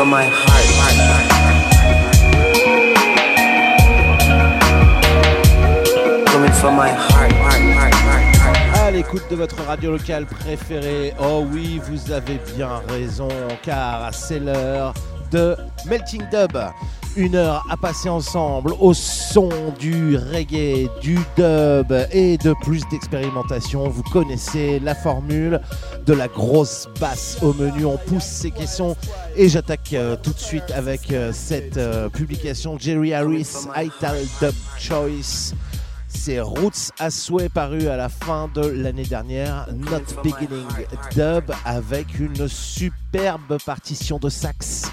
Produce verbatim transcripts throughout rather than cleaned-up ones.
from my heart. Coming from my heart. À l'écoute de votre radio locale préférée. Oh oui, vous avez bien raison, car c'est l'heure de Melting Dub. Une heure à passer ensemble au son du reggae, du dub et de plus d'expérimentation. Vous connaissez la formule de la grosse basse au menu. On pousse ces questions et j'attaque euh, tout de suite avec euh, cette euh, publication Jerry Harris, Ital Dub Choice. C'est Roots à souhait paru à la fin de l'année dernière, Not Beginning Dub, avec une superbe partition de sax.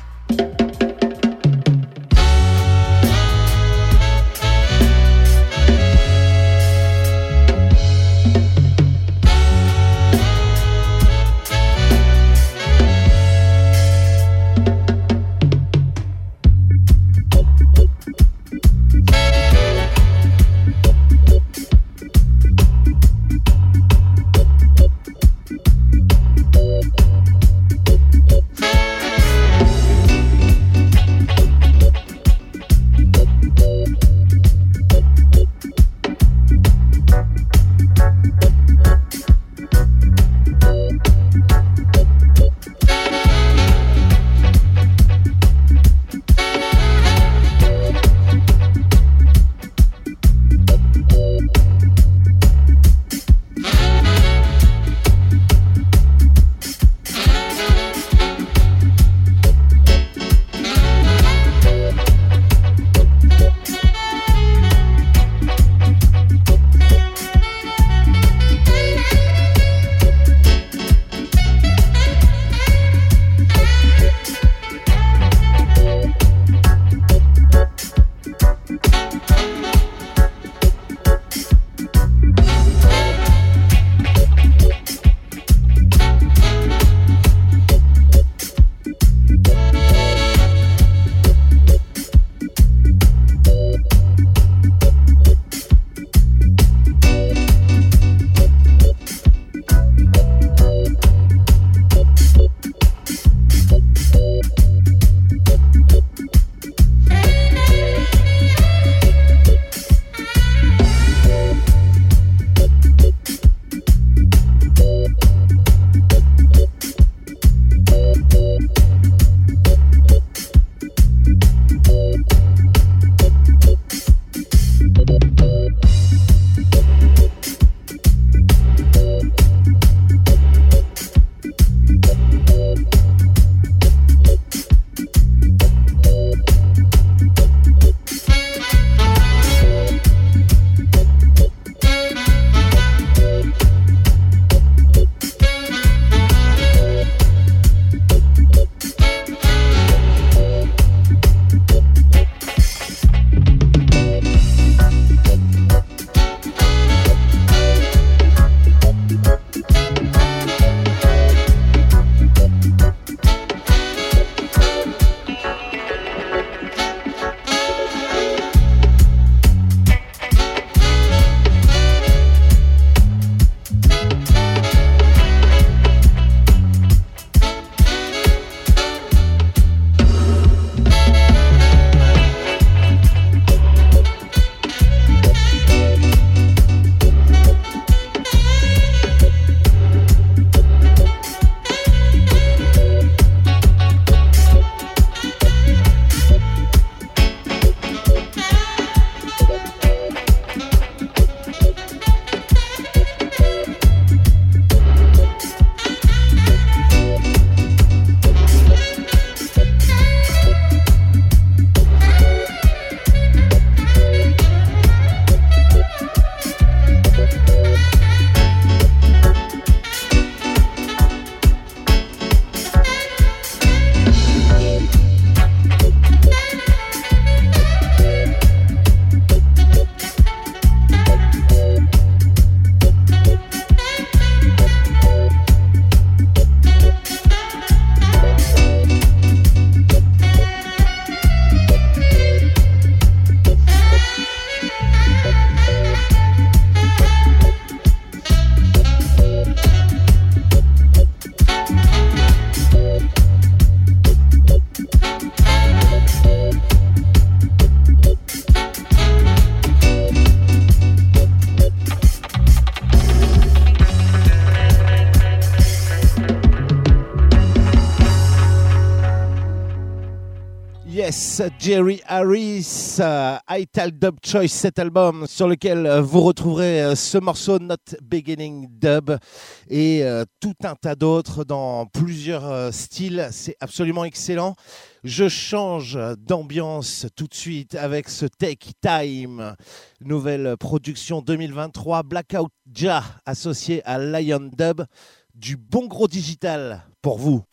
Yes, Jerry Harris, uh, Ital Dub Choice, cet album sur lequel uh, vous retrouverez uh, ce morceau Not Beginning Dub et uh, tout un tas d'autres dans plusieurs uh, styles. C'est absolument excellent. Je change d'ambiance tout de suite avec ce Take Time, nouvelle production deux mille vingt-trois, Blackout Ja associé à Lion Dub, du bon gros digital pour vous.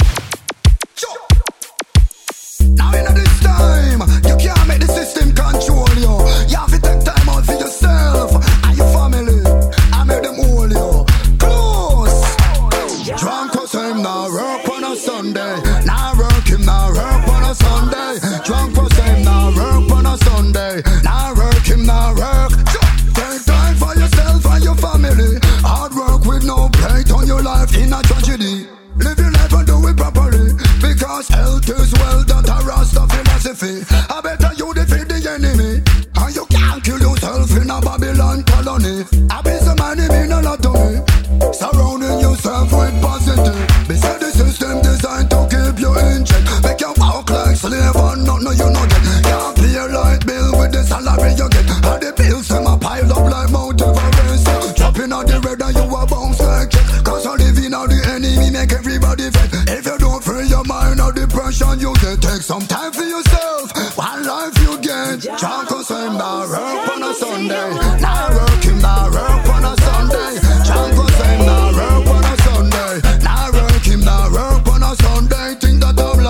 Now in this time, you can't make the system control you. You have to take time out for yourself and your family. I make them hold you close. Drunk cause him now work on a Sunday. Now work him now work on a Sunday. Drunk cause him now work on a Sunday. Now work him now work. Take time for yourself and your family. Hard work with no plate on your life in a tragedy. Live your life and do it properly. Because health is wealth, that a Rasta philosophy. I better you defeat the enemy. And you can't kill yourself in a Babylon colony. I be some enemy, no lot to me. Surrounding yourself with positive. Beside the system designed to keep you in check. Make you walk like slave and not know you know get. Can't pay a light bill with the salary you get. And the bills them a pile up like Mount Everest. Dropping on the red and you a bounce like check. Cause I live in all the enemy make everybody fed. If you don't free your mind or depression you get, take some time for yourself. One life you get. Drunk cause I'm not work on a Sunday. Now work him now work on a Sunday. Drunk cause I'm not work on a Sunday. Now work him now work on a Sunday. Think that I'm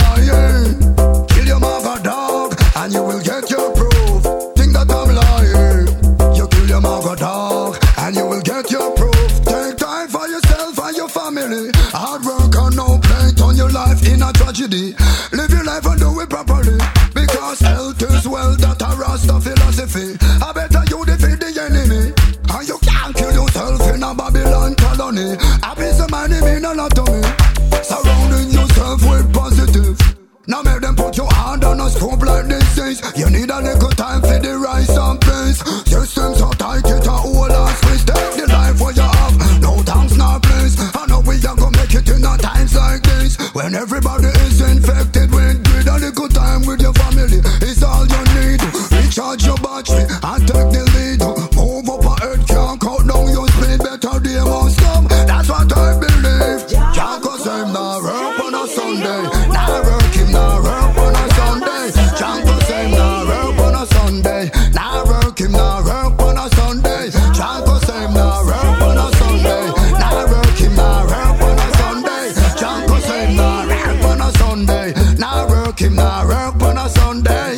lying. Kill your mother dog and you will get your proof. Think that I'm lying. You kill your mother dog and you will get your proof. Take time for yourself and your family. Hard work and no plate on your life in a tragedy. Live your life and do it properly. Because health is wealth, that a Rasta philosophy. I better you defeat the enemy. And you can't kill yourself in a Babylon colony. I be some enemy, no lot to me. Surrounding yourself with positive. Now make them put your hand on a scope like this is. You need a little time for the rise and peace. System so tight it a whole and squeeze. Take the life where you have, no thanks, no please. I know we are gonna make it in a times like this. When everybody is infected with greed, a little time with your family is all you need. Recharge your battery and take the lead. Move up a head, can't cut down your speed. Better day must come, that's what I believe. Can't cause I'm not work on a Sunday. Now work him now work on a Sunday. Can't cause I'm not work on a Sunday. Now work him now work on a Sunday. Can't cause I'm not work on a Sunday. Now work him now work on a Sunday. Can't cause I'm not work on a Sunday. Now work him now work on a Sunday.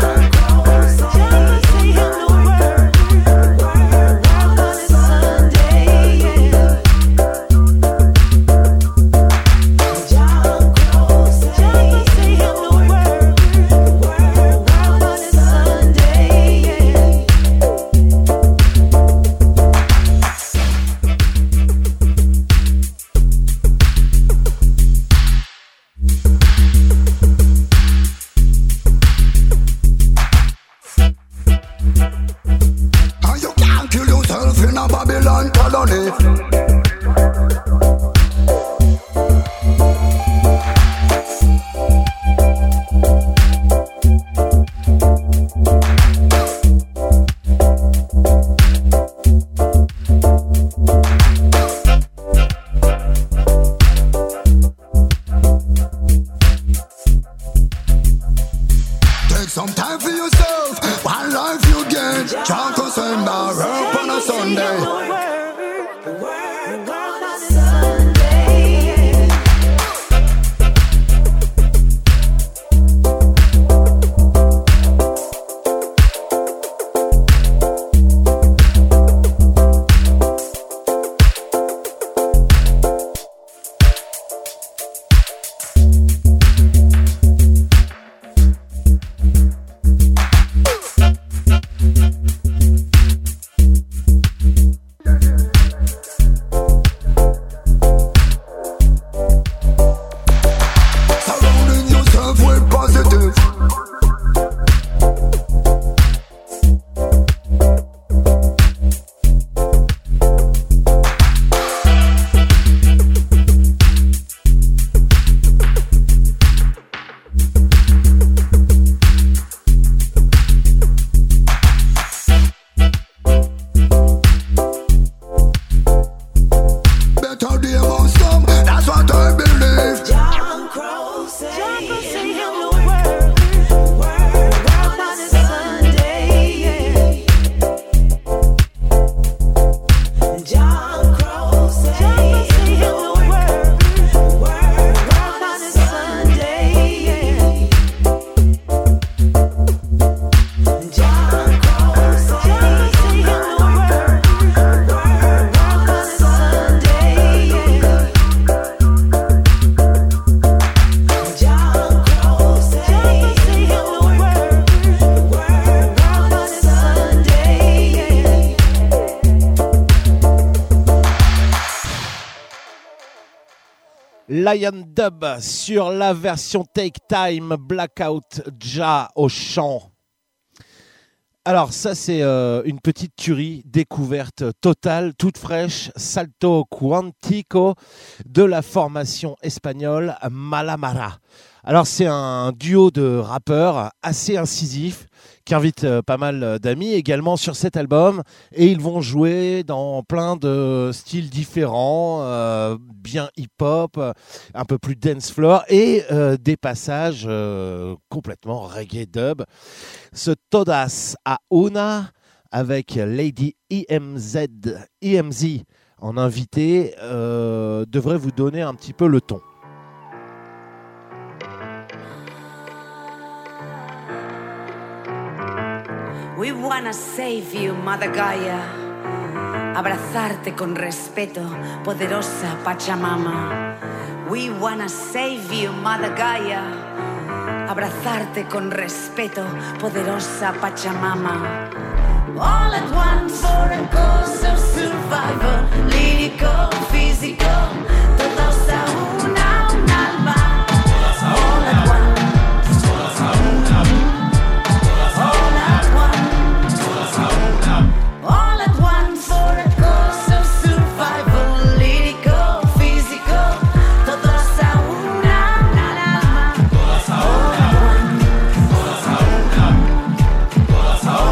Babylon colony. Take some time for yourself. One life you get. Can't cause I'm not work on a Sunday. Lion Dub sur la version Take Time, Blackout Ja au chant. Alors ça c'est euh, une petite tuerie, découverte totale, toute fraîche, Salto Quantico de la formation espagnole Mala Mara. Alors c'est un duo de rappeurs assez incisif qui invite euh, pas mal d'amis également sur cet album et ils vont jouer dans plein de styles différents, euh, bien hip-hop, un peu plus dance floor et euh, des passages euh, complètement reggae dub. Ce Todas a Una avec Lady E M Z, E M Z en invité euh, devrait vous donner un petit peu le ton. We wanna save you, Mother Gaia. Abrazarte con respeto, poderosa Pachamama. We wanna save you, Mother Gaia. Abrazarte con respeto, poderosa Pachamama. All at once for a cause of survival, lírico, físico, todos a una, un alma. All at once, todos a una. All at once, todos a una. All at once for a cause of survival, lírico, físico, todos a una, un alma. Todos a una, todos a una, todos a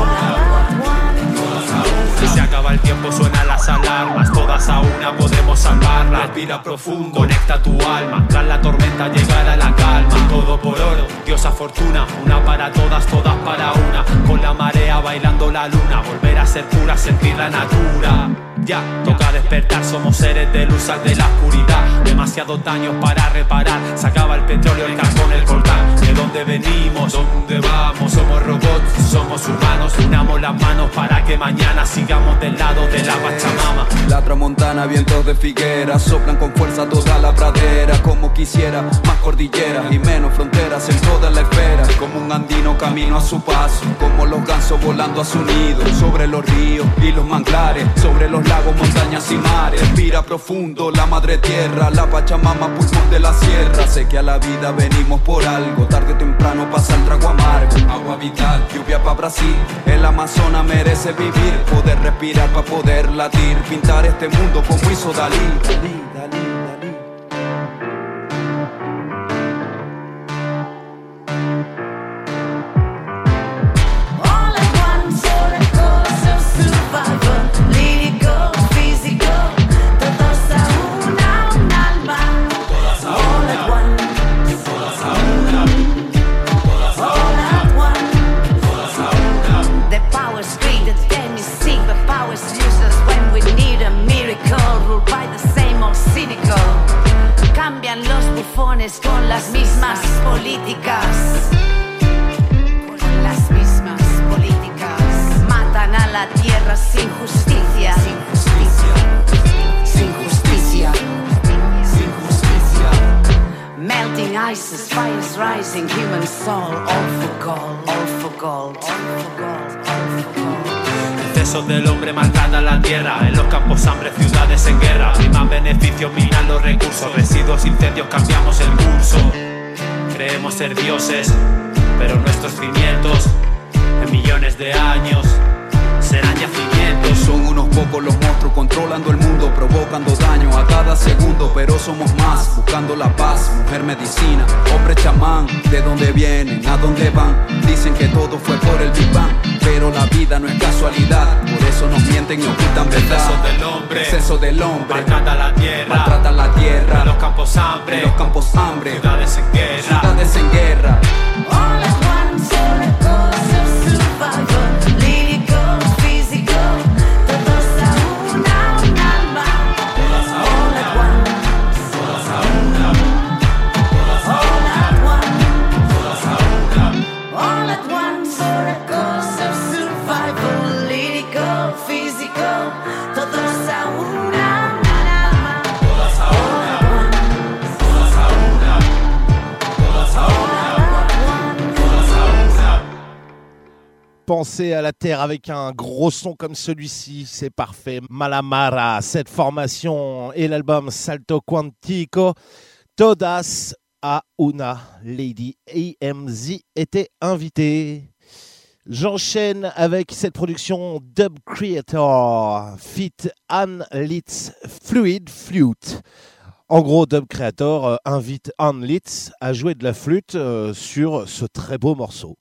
una. Si se acaba el tiempo suenan las alarmas, todas a una podemos salvarla. Respira profundo, conecta tu alma, tras la tormenta llegará la calma. Todo por oro, diosa fortuna, una para todas, todas para una. Con la marea bailando la luna, volver a ser pura, sentir la natura. Ya, toca despertar, somos seres de luz, sal de la oscuridad. Demasiados daños para reparar, se acaba el petróleo, el carbón, el coltán. ¿De dónde venimos? ¿Dónde vamos? Somos robots, somos humanos. Unamos las manos para que mañana sigamos del lado de la Pachamama. La tramontana, vientos de figuera, soplan con fuerza toda la pradera. Como quisiera, más cordilleras y menos fronteras en toda la esfera. Como un andino camino a su paso, como los gansos volando a su nido. Sobre los ríos y los manglares, sobre los lagos, montañas y mares. Respira profundo la madre tierra, la Pachamama, pulmón de la sierra. Sé que a la vida venimos por algo, tarde o temprano pasa el trago amargo. Agua vital, lluvia pa' Brasil, el Amazonas merece vivir. Poder respirar pa' poder latir, pintar este mundo como hizo Dalí. Dalí, Dalí, Dalí. All at once for a cause of survival, lírico, físico, todos a una, un alma. All at once, todos a una. All at once, the power's great, then you seek the power's useless when we need a miracle, ruled by the same old cynical. Cambian los bufones con las mismas políticas. Con las mismas políticas. Matan a la tierra sin justicia. Sin justicia. Sin justicia. Sin justicia. Melting ices, fires rising, human soul, all for gold, all for gold, all for gold, all for gold. Excesos del hombre maltratan la tierra, en los campos hambre, ciudades en guerra. Priman beneficios, minan los recursos, residuos, incendios, cambiamos el curso. Creemos ser dioses, pero nuestros cimientos en millones de años serán yacimientos. Son unos pocos los monstruos controlando el mundo, provocando daño a cada segundo, pero somos más, buscando la paz, mujer medicina, hombre chamán. ¿De dónde vienen? ¿A dónde van? Dicen que todo fue por el Big Bang, pero la vida no es casualidad, por eso nos mienten y ocultan verdad. Exceso del hombre, exceso del hombre, maltrata la tierra, maltrata la tierra. En los campos hambre, en los campos hambre, ciudades en guerra, ciudades en guerra. All at once for a cause of survival, lírico, físico, todos a una, un alma. All at once, todas a una, all at once, todas a una. all at once for a cause of survival, lírico, físico, todos a una, un alma. Todas a una, todas a una, todas a una, todas a una. Pensez à la terre avec un gros son comme celui-ci, c'est parfait. Mala Mara, cette formation et l'album Salto Quantico, Todas a una Lady A M Z était invité. J'enchaîne avec cette production Dub Creator feat Ann Litz Fluid Flute. En gros, Dub Creator euh, invite Ann Litz à jouer de la flûte euh, sur ce très beau morceau.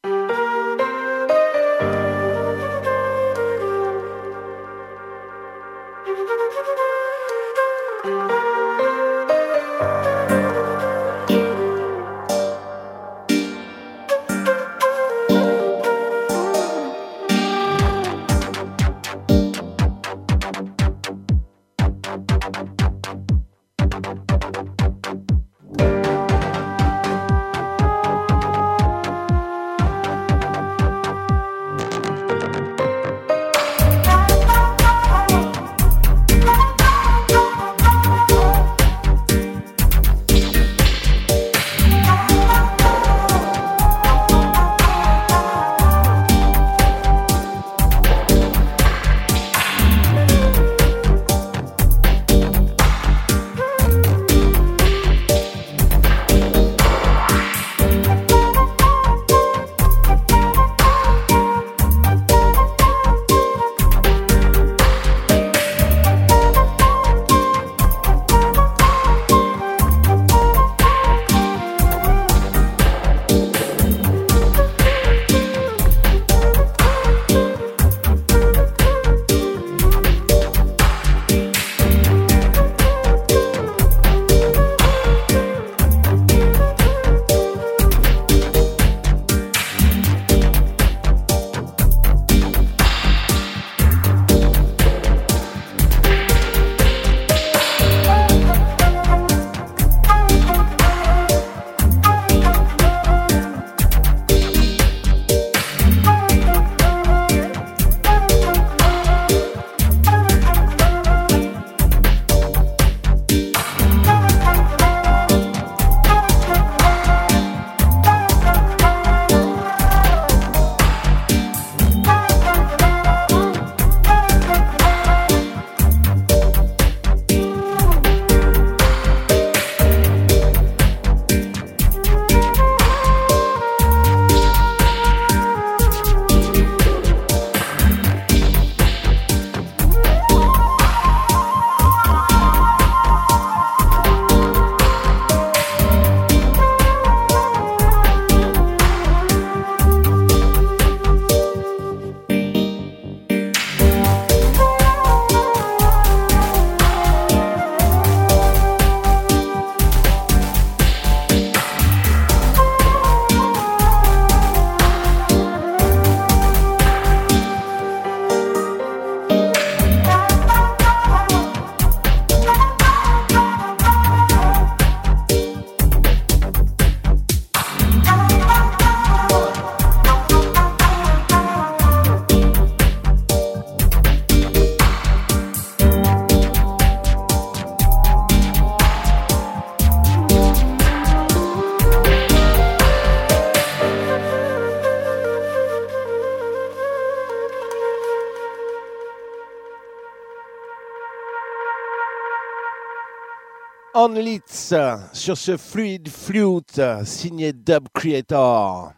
Ann Litz sur ce Fluid Flute signé Dub Creator.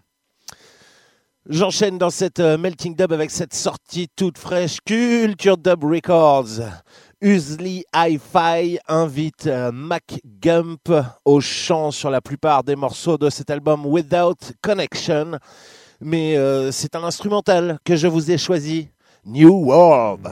J'enchaîne dans cette Melting Dub avec cette sortie toute fraîche Culture Dub Records. Usley Hi-Fi invite Mac Gump au chant sur la plupart des morceaux de cet album Without Connection. Mais euh, c'est un instrumental que je vous ai choisi, New World.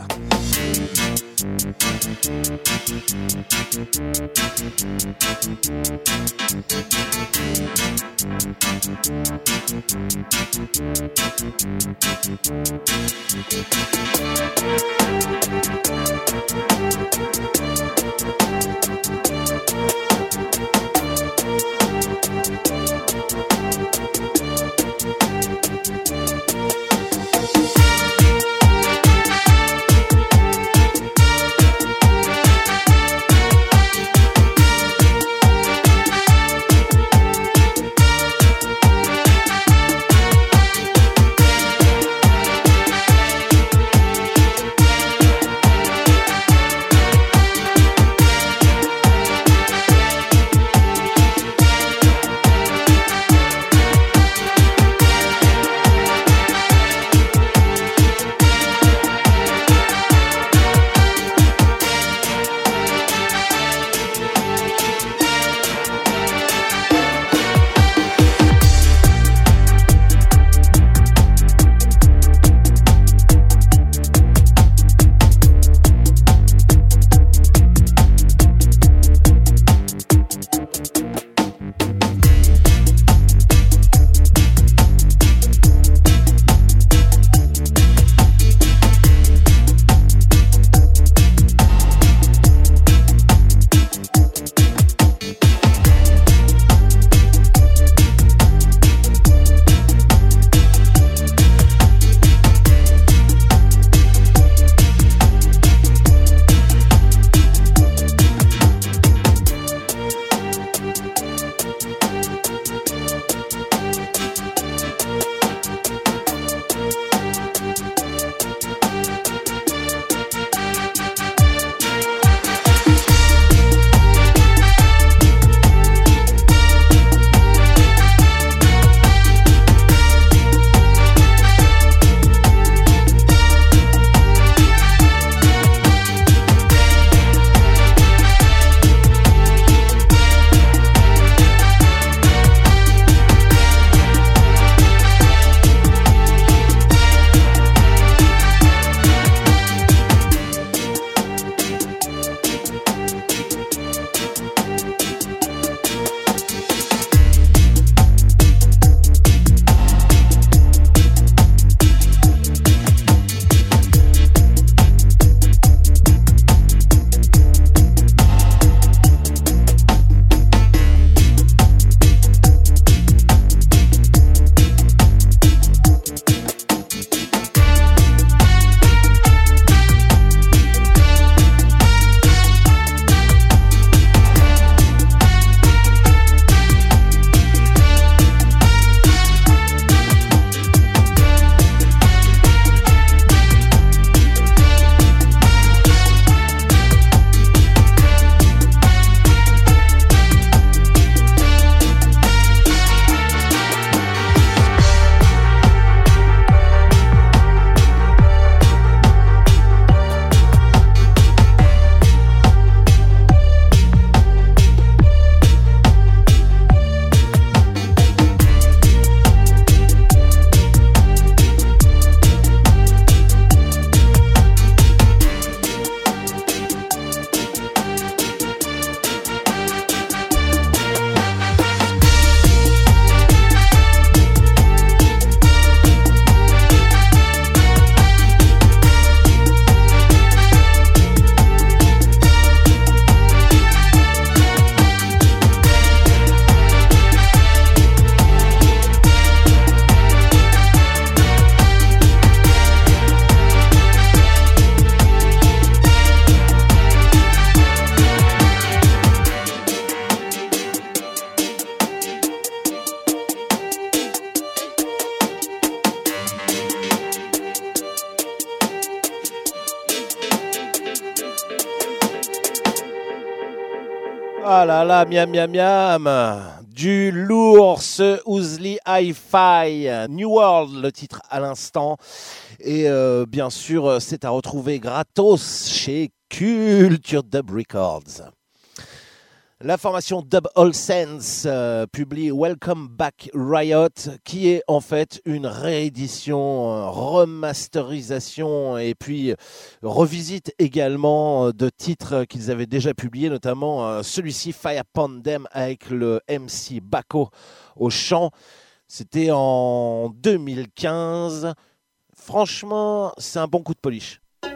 Ah là là, miam miam miam. Du lourd, ce Oozly Hi-Fi. New World, le titre à l'instant. Et euh, bien sûr, c'est à retrouver gratos chez Culture Dub Records. La formation Dub All Sense euh, publie Welcome Back Riot, qui est en fait une réédition, euh, remasterisation et puis euh, revisite également euh, de titres qu'ils avaient déjà publiés, notamment euh, celui-ci Fire Pandem avec le M C Bako au chant. C'était en deux mille quinze. Franchement, c'est un bon coup de polish.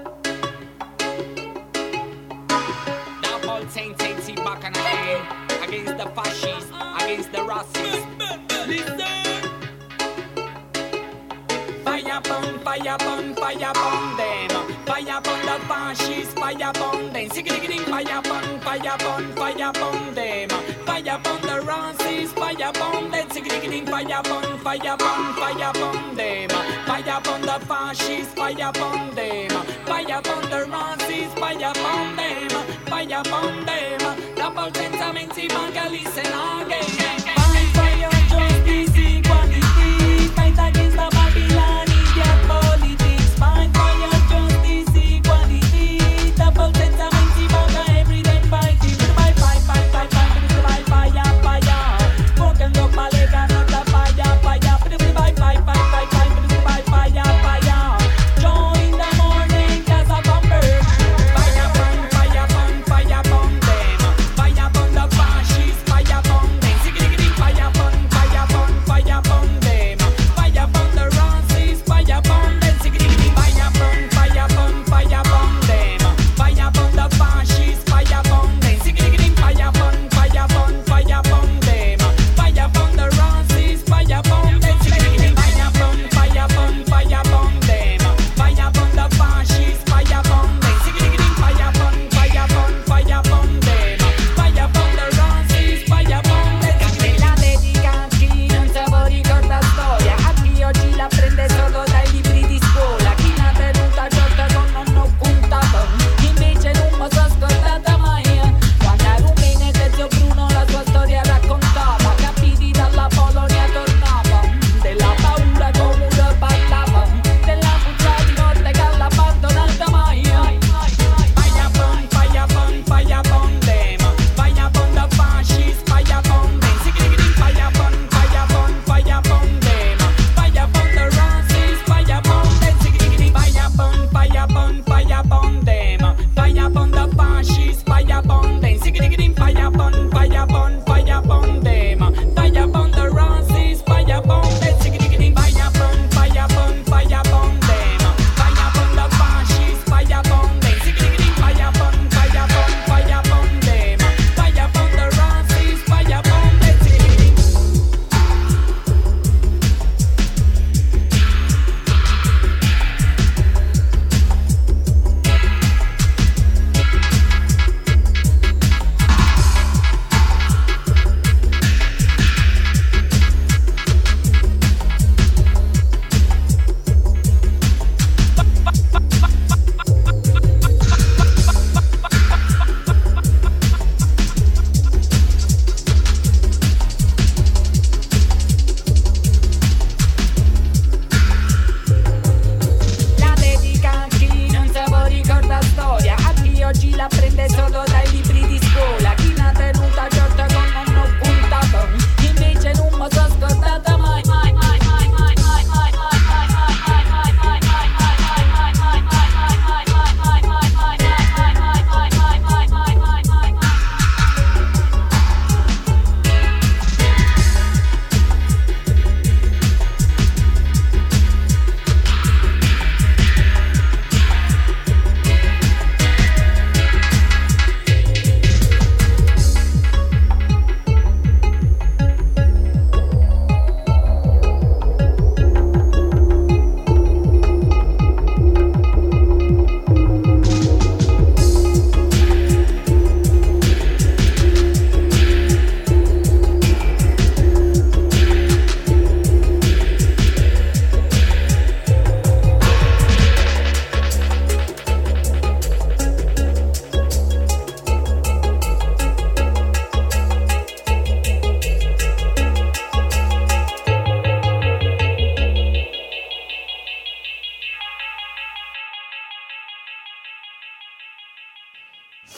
Against the fascists, against the racists. Listen. Fire burn, fire burn, fire burn them. Fire burn the fascists, fire burn them. Sing-a-ding-a-ding, fire burn, fire burn, fire burn them. Fire burn the racists, fire burn them. Sing-a-ding-a-ding, fire burn, fire burn, fire burn them. Fire burn the fascists, fire burn them. Fire burn the racists, fire burn them. Fire burn them. Double sentimenti, manga, listen again. Fight for your justice, equality. Fight against the Babylon, idiot politics. Fight for your justice, equality. Double sentimenti, manga, everyday fighting. Fight, fight, fight, fight, fight, fire, fire. Broken up, Maleka, not the fire, fire. Fight, fight, fight, fight, fight, fire, fire. Join the morning, cause I come burn. Fire burn, fire burn, fire burn them. Fire burn the fascists, fire burn them.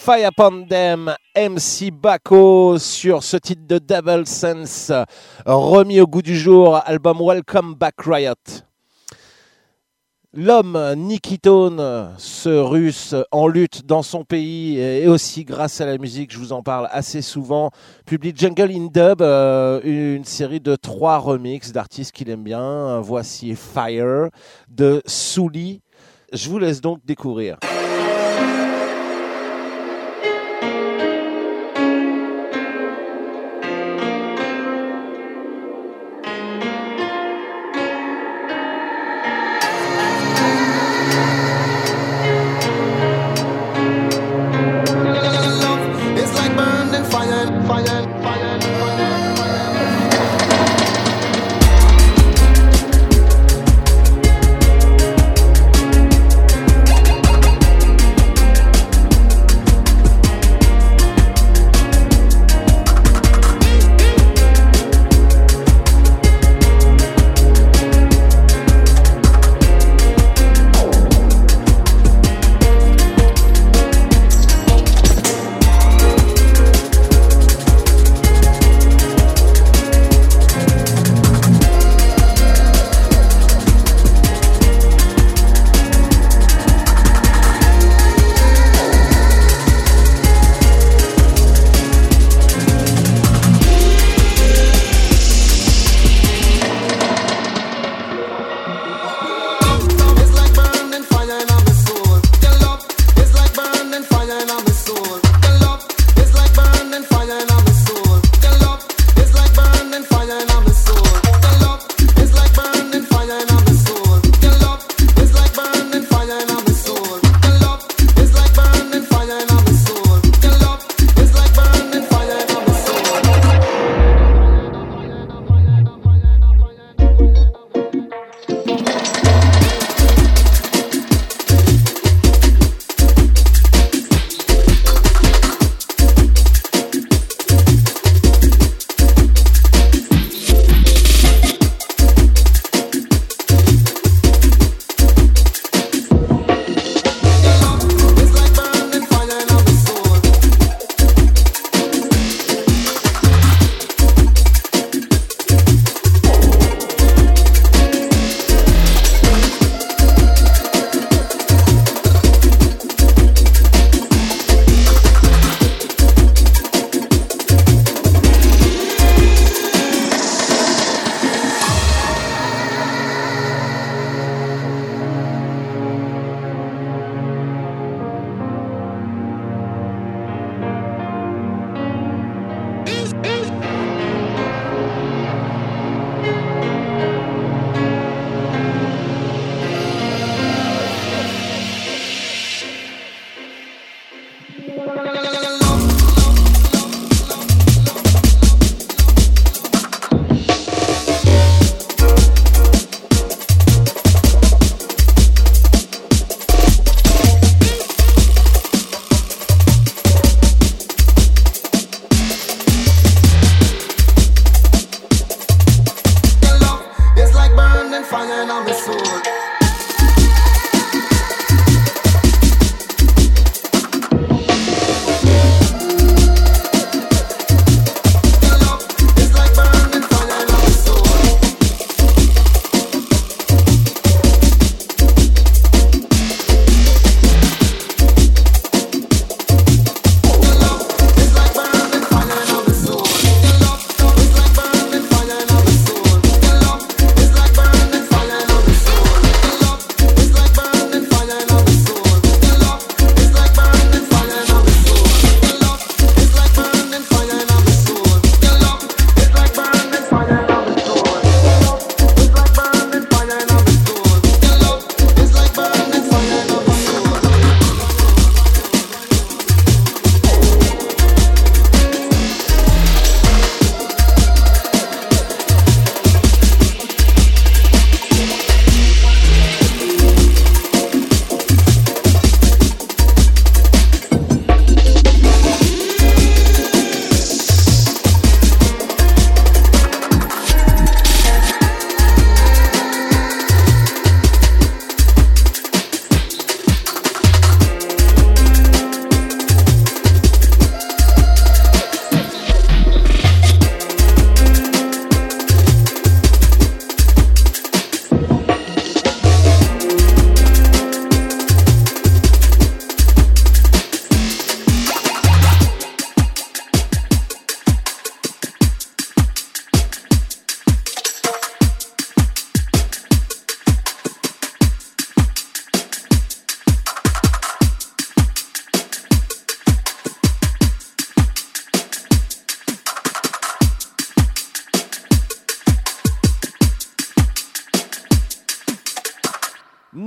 Fire Upon Them, M C Bako sur ce titre de Double Sense, remis au goût du jour, album Welcome Back Riot. L'homme Nikitone, ce russe en lutte dans son pays et aussi grâce à la musique, je vous en parle assez souvent, publie Jungle in Dub, euh, une série de trois remixes d'artistes qu'il aime bien. Voici Fire de Souli. Je vous laisse donc découvrir. Fire,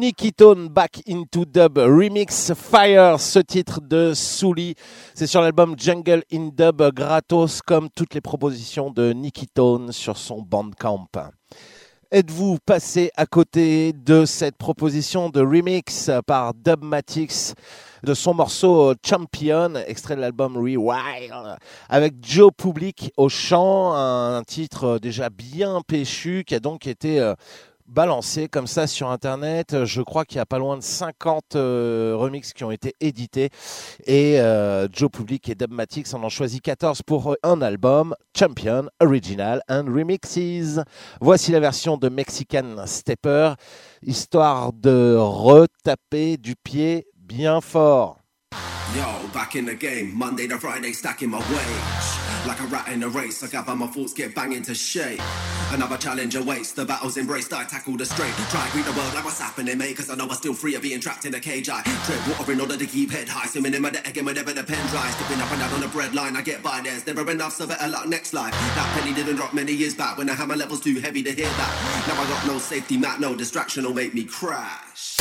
Nicky Tone Back into Dub Remix Fire, ce titre de Souli. C'est sur l'album Jungle in Dub, gratos comme toutes les propositions de Nicky Tone sur son Bandcamp. Êtes-vous passé à côté de cette proposition de remix par Dubmatix de son morceau Champion, extrait de l'album Rewild, avec Joe Public au chant, un titre déjà bien péchu qui a donc été euh, balancé comme ça sur internet. Je crois qu'il y a pas loin de cinquante euh, remixes qui ont été édités et euh, Joe Public et Dubmatix en ont choisi quatorze pour un album Champion Original and Remixes. Voici la version de Mexican Stepper, histoire de retaper du pied bien fort. Yo, back in the game, Monday to Friday, stacking my wage. Like a rat in a race, I gather my thoughts, get bang into shape. Another challenge awaits, the battle's embraced, I tackle the straight. Try to read the world like what's happening, mate, cause I know I'm still free of being trapped in a cage. I tread water in order to keep head high, swimming in my deck again whenever the pen dries. Dipping up and down on the bread line, I get by, there's never enough, so better luck next life. That penny didn't drop many years back, when the hammer level's too heavy to hear that. Now I got no safety mat, no distraction will make me crash.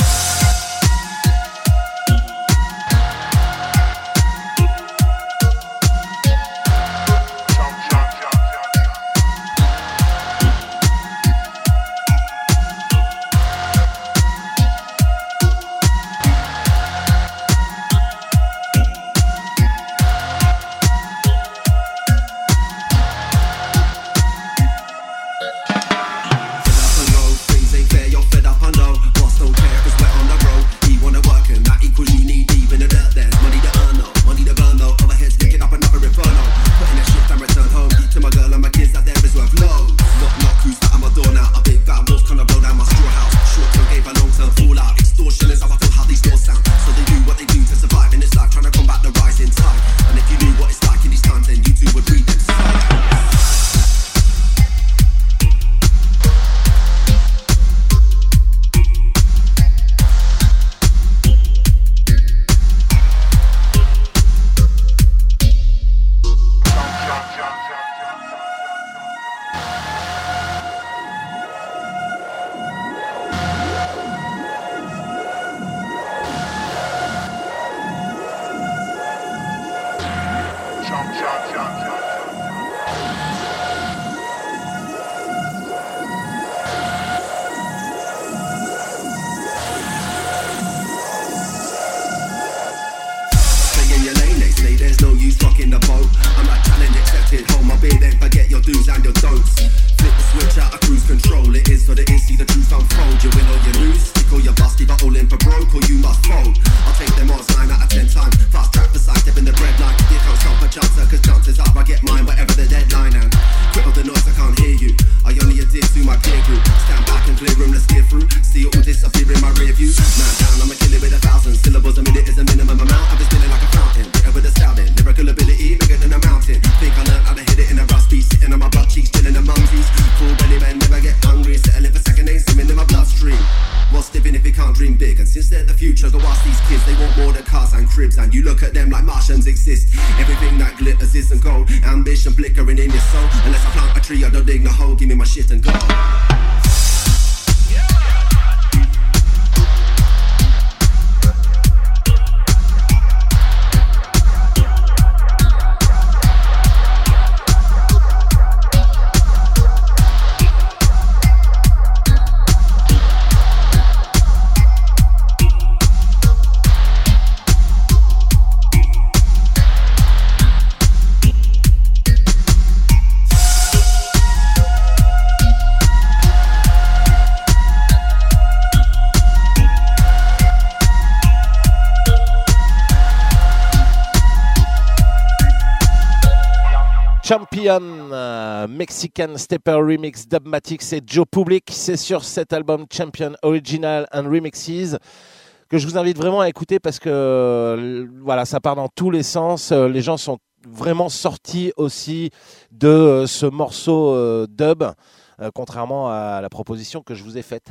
Champion, euh, Mexican Stepper Remix, Dubmatix et Joe Public. C'est sur cet album Champion Original and Remixes que je vous invite vraiment à écouter parce que euh, voilà, ça part dans tous les sens. Euh, les gens sont vraiment sortis aussi de euh, ce morceau euh, dub, euh, contrairement à la proposition que je vous ai faite.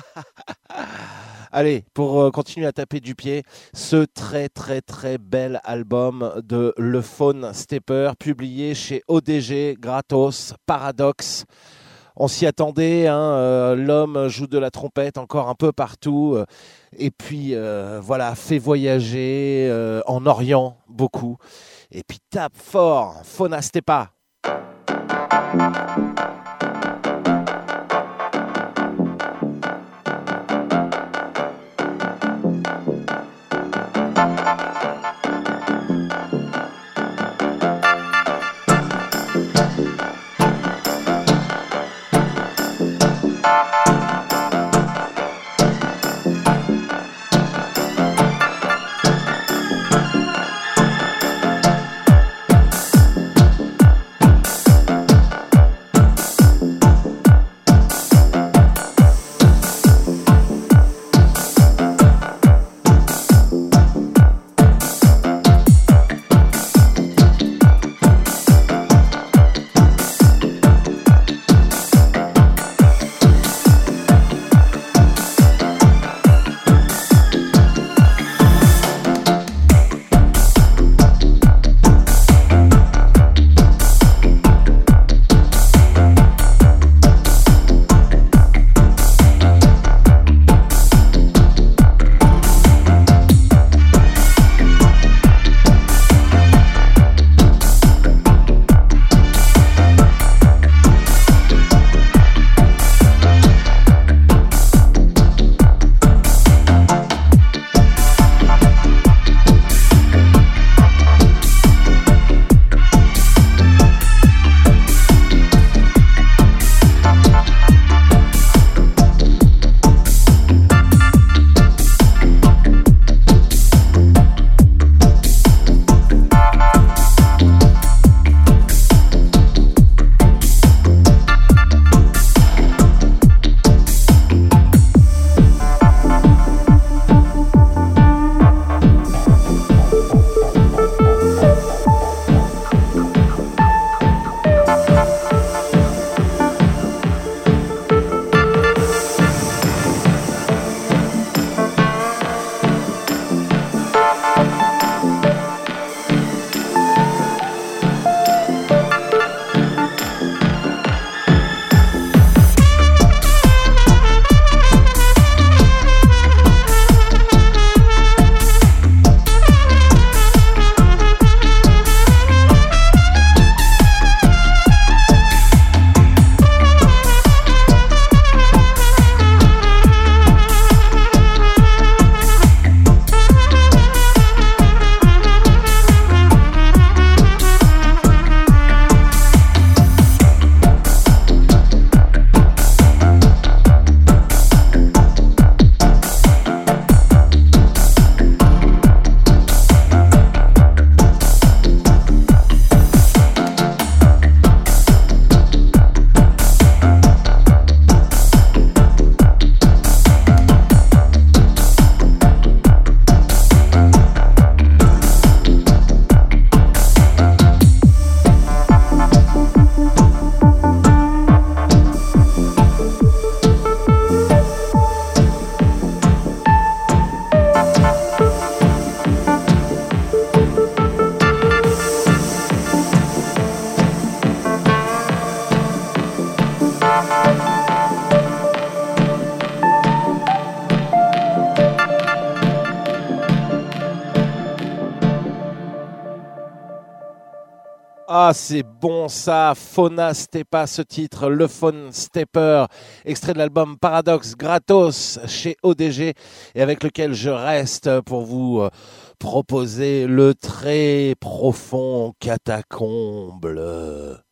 Allez, pour euh, continuer à taper du pied, ce très très très bel album de Le Faune Stepper, publié chez O D G, gratos, Paradox. On s'y attendait, hein, euh, l'homme joue de la trompette encore un peu partout, euh, et puis euh, voilà, fait voyager euh, en Orient beaucoup, et puis tape fort, Fauna Stepa. Ah, c'est bon ça, Fauna Stepa, ce titre, le Phone Stepper, extrait de l'album Paradox Gratos chez O D G, et avec lequel je reste pour vous proposer le très profond Catacomble.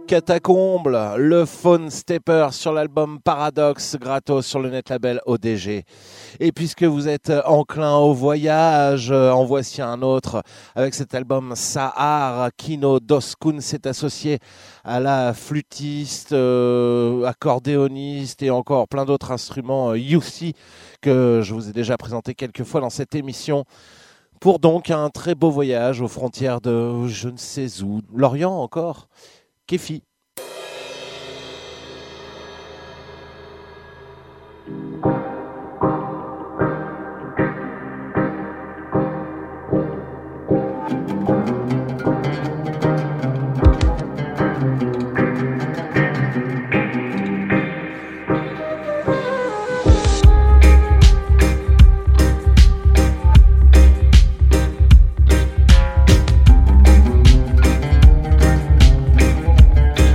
Catacombe, le Phone Stepper sur l'album Paradox, gratos sur le net label O D G. Et puisque vous êtes enclin au voyage, en voici un autre avec cet album Sahar. Kino Doskun s'est associé à la flûtiste, euh, accordéoniste et encore plein d'autres instruments euh, Youssi que je vous ai déjà présenté quelques fois dans cette émission. Pour donc un très beau voyage aux frontières de je ne sais où, l'Orient encore. Kefi. We'll be right back.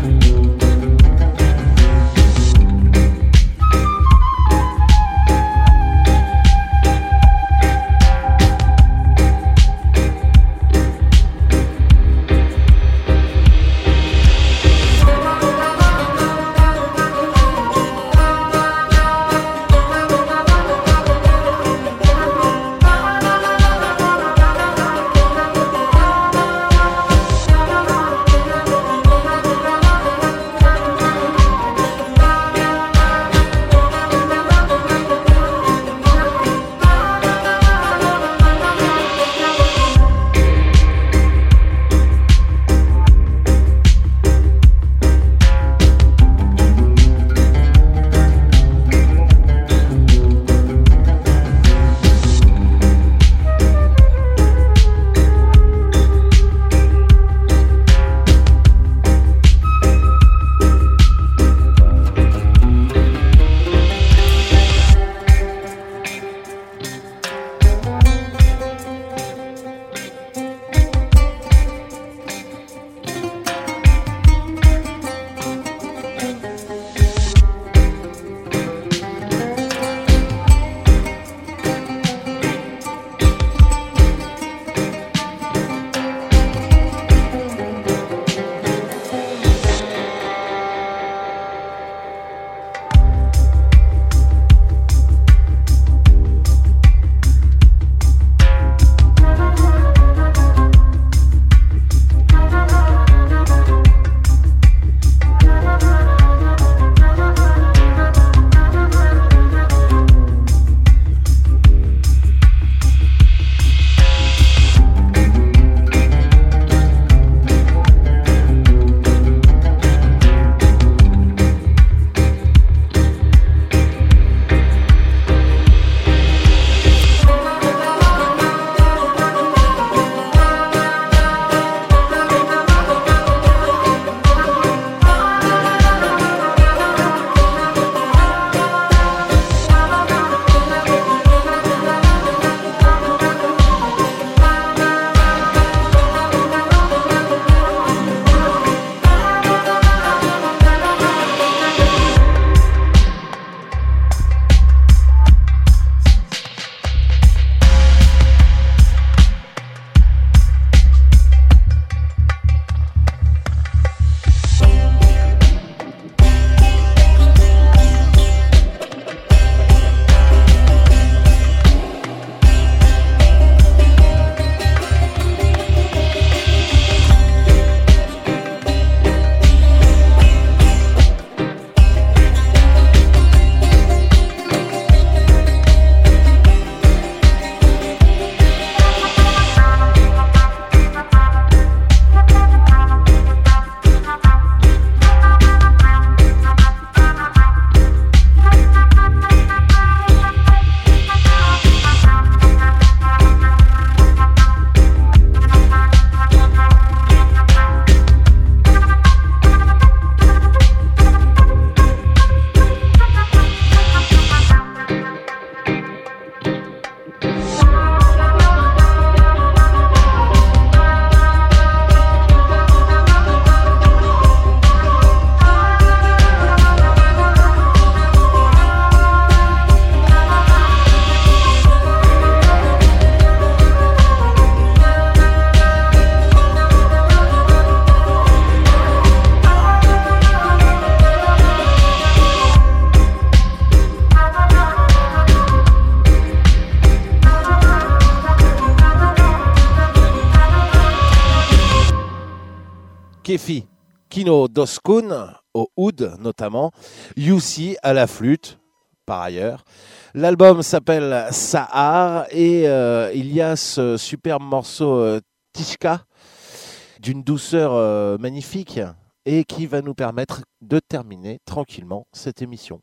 Rafi, Kino Doskun au oud notamment, Youssi à la flûte par ailleurs. L'album s'appelle Sahar et euh, il y a ce superbe morceau euh, Tishka d'une douceur euh, magnifique et qui va nous permettre de terminer tranquillement cette émission.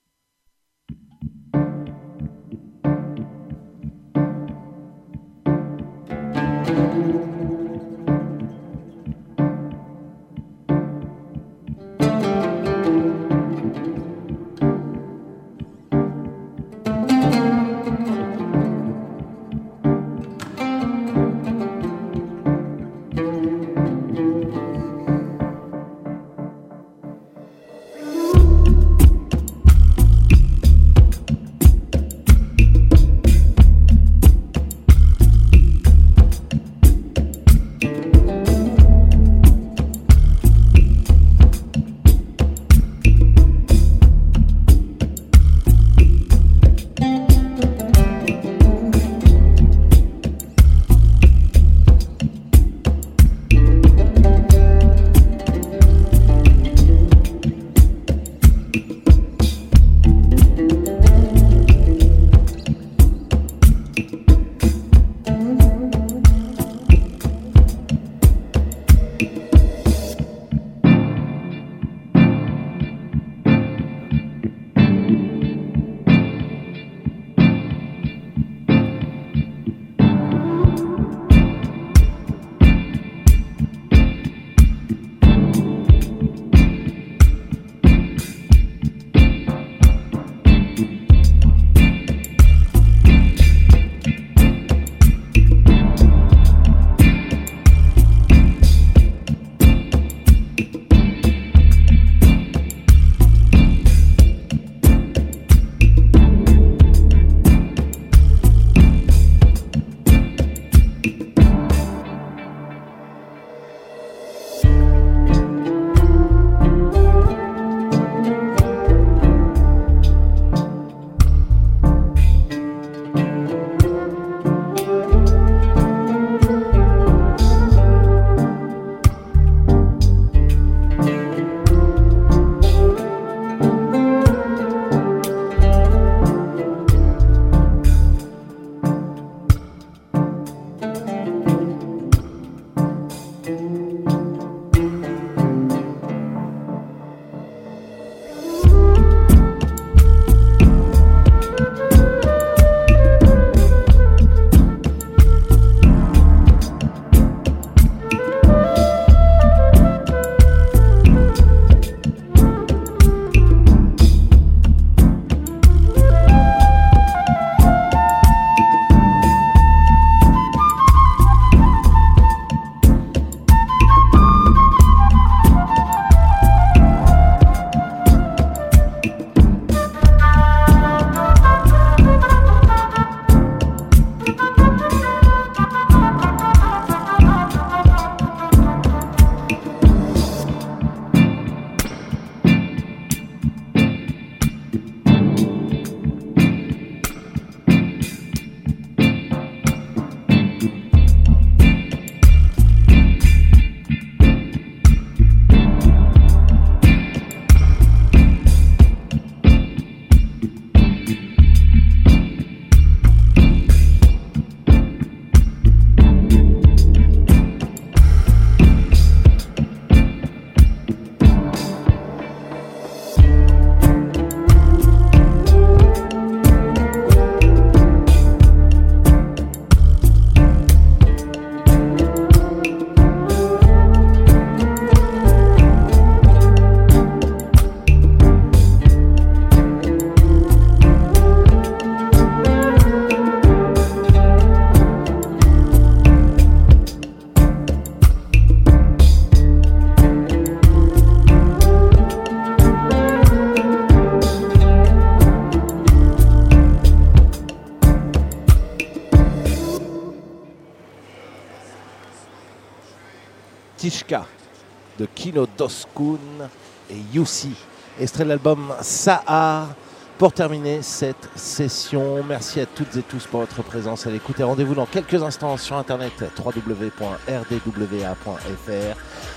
Tishka de Kino Doskun et Youssi, extrait de l'album Sahar. Pour terminer cette session, merci à toutes et tous pour votre présence à l'écoute et rendez-vous dans quelques instants sur internet w w w point r d w a point f r.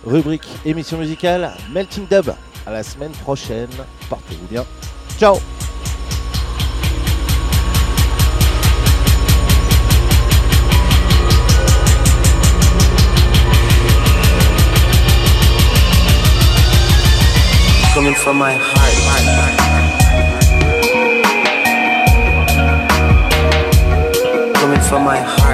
rubrique émission musicale Melting Dub. À la semaine prochaine. Portez-vous bien. Ciao. Coming from my heart. Coming from my heart.